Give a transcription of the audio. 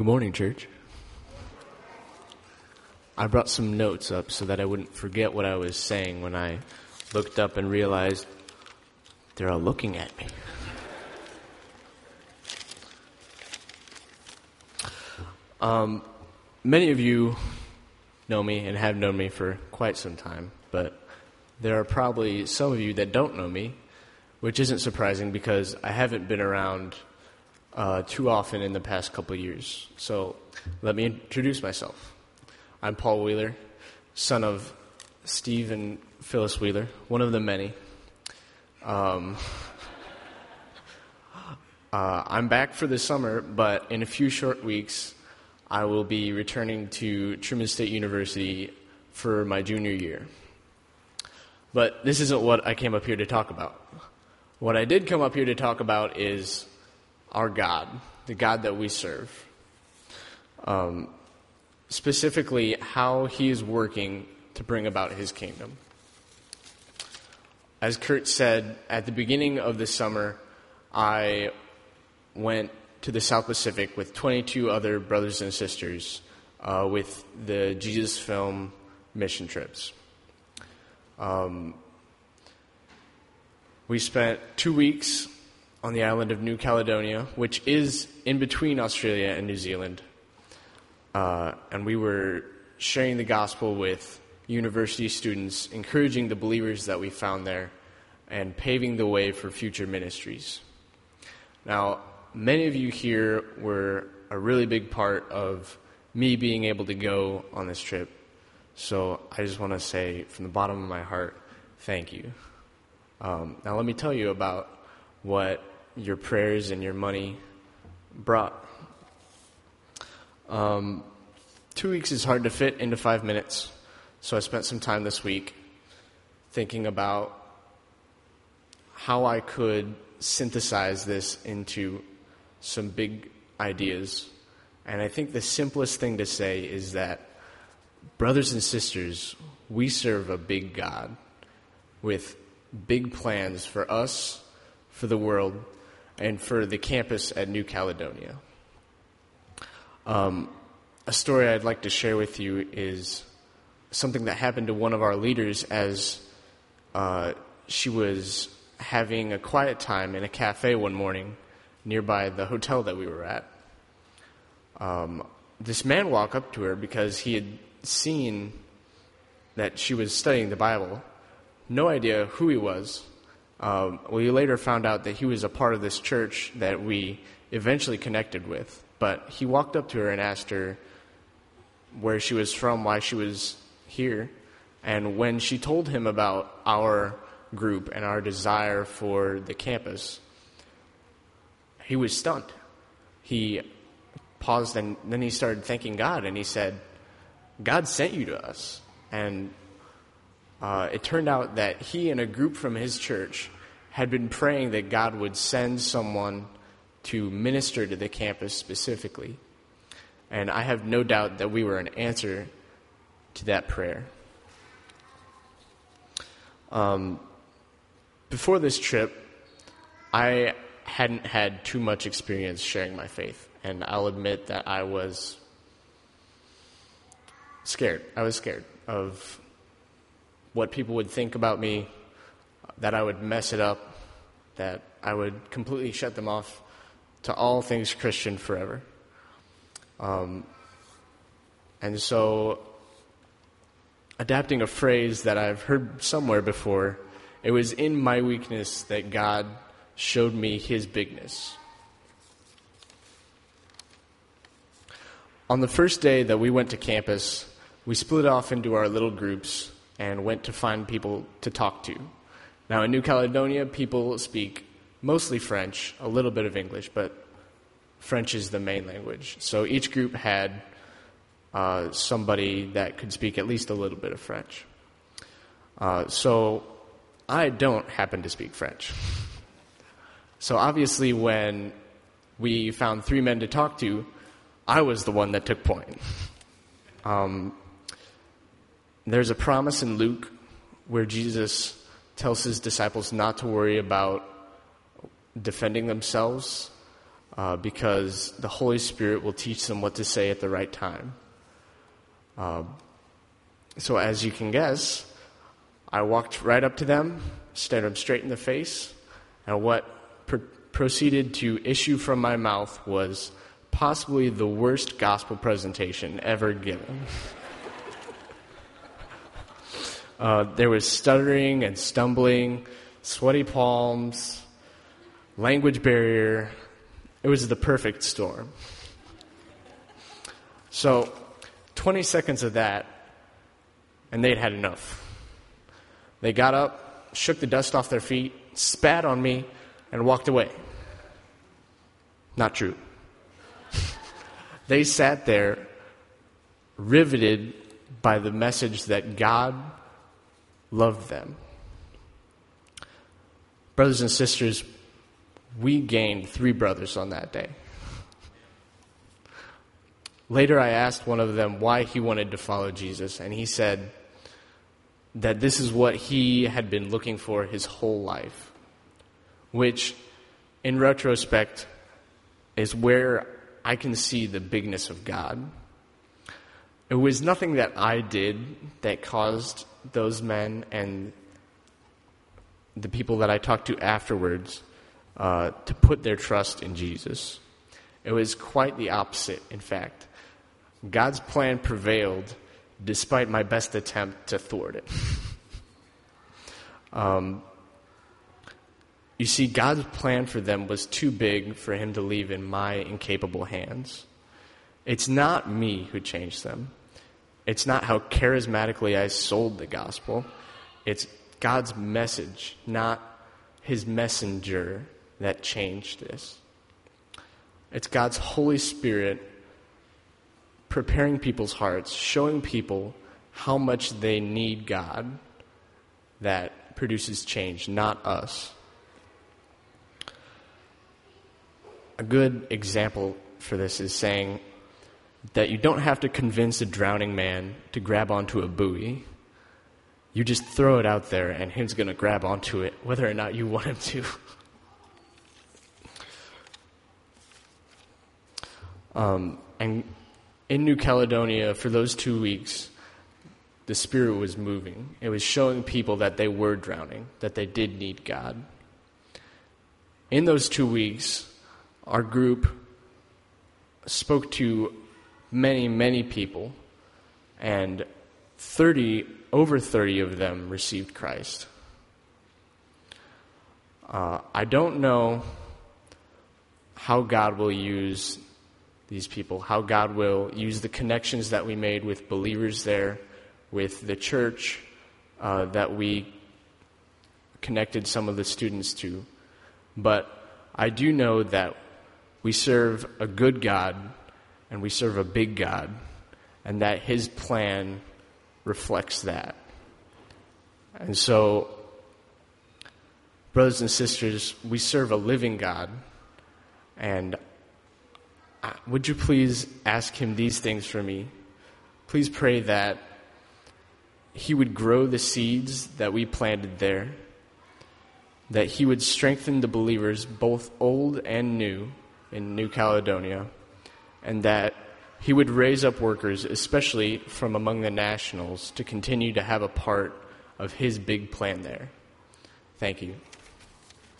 Good morning, church. I brought some notes up so that I wouldn't forget what I was saying when I looked up and realized they're all looking at me. Many of you know me and have known me for quite some time, but there are probably some of you that don't know me, which isn't surprising because I haven't been around too often in the past couple of years. So let me introduce myself. I'm Paul Wheeler, son of Steve and Phyllis Wheeler, one of the many. I'm back for the summer, but in a few short weeks, I will be returning to Truman State University for my junior year. But this isn't what I came up here to talk about. What I did come up here to talk about is our God, the God that we serve. Specifically, how he is working to bring about his kingdom. As Kurt said, at the beginning of the summer, I went to the South Pacific with 22 other brothers and sisters with the Jesus Film mission trips. We spent 2 weeks on the island of New Caledonia, which is in between Australia and New Zealand. And we were sharing the gospel with university students, encouraging the believers that we found there, and paving the way for future ministries. Now, many of you here were a really big part of me being able to go on this trip. So I just want to say from the bottom of my heart, thank you. Now let me tell you about what your prayers and your money brought. 2 weeks is hard to fit into 5 minutes, so I spent some time this week thinking about how I could synthesize this into some big ideas. And I think the simplest thing to say is that, brothers and sisters, we serve a big God with big plans for us, for the world, and for the campus at New Caledonia. A story I'd like to share with you is something that happened to one of our leaders as she was having a quiet time in a cafe one morning nearby the hotel that we were at. This man walked up to her because he had seen that she was studying the Bible. No idea who he was. We later found out that he was a part of this church that we eventually connected with. But he walked up to her and asked her where she was from, why she was here. And when she told him about our group and our desire for the campus, he was stunned. He paused and then he started thanking God, and he said, God sent you to us. And it turned out that he and a group from his church had been praying that God would send someone to minister to the campus specifically. And I have no doubt that we were an answer to that prayer. Before this trip, I hadn't had too much experience sharing my faith. And I'll admit that I was scared. I was scared of what people would think about me, that I would mess it up, that I would completely shut them off to all things Christian forever. And so, adapting a phrase that I've heard somewhere before, it was in my weakness that God showed me his bigness. On the first day that we went to campus, we split off into our little groups and went to find people to talk to. Now, in New Caledonia, people speak mostly French, a little bit of English, but French is the main language. So each group had somebody that could speak at least a little bit of French. So I don't happen to speak French. So obviously when we found 3 men to talk to, I was the one that took point. There's a promise in Luke where Jesus tells his disciples not to worry about defending themselves because the Holy Spirit will teach them what to say at the right time. So as you can guess, I walked right up to them, stared them straight in the face, and what proceeded to issue from my mouth was possibly the worst gospel presentation ever given. There was stuttering and stumbling, sweaty palms, language barrier. It was the perfect storm. So, 20 seconds of that, and they'd had enough. They got up, shook the dust off their feet, spat on me, and walked away. Not true. They sat there, riveted by the message that God loved them. Brothers and sisters, we gained 3 brothers on that day. Later, I asked one of them why he wanted to follow Jesus, and he said that this is what he had been looking for his whole life, which, in retrospect, is where I can see the bigness of God. It was nothing that I did that caused those men and the people that I talked to afterwards to put their trust in Jesus. It was quite the opposite, in fact. God's plan prevailed despite my best attempt to thwart it. You see, God's plan for them was too big for him to leave in my incapable hands. It's not me who changed them. It's not how charismatically I sold the gospel. It's God's message, not his messenger, that changed this. It's God's Holy Spirit preparing people's hearts, showing people how much they need God, that produces change, not us. A good example for this is saying that you don't have to convince a drowning man to grab onto a buoy. You just throw it out there and he's going to grab onto it, whether or not you want him to. And in New Caledonia, for those 2 weeks, the Spirit was moving. It was showing people that they were drowning, that they did need God. In those 2 weeks, our group spoke to many, many people, and over 30 of them received Christ. I don't know how God will use these people, how God will use the connections that we made with believers there, with the church that we connected some of the students to. But I do know that we serve a good God and we serve a big God, and that his plan reflects that. And so, brothers and sisters, we serve a living God, and would you please ask him these things for me? Please pray that he would grow the seeds that we planted there, that he would strengthen the believers, both old and new, in New Caledonia, and that he would raise up workers, especially from among the nationals, to continue to have a part of his big plan there. Thank you.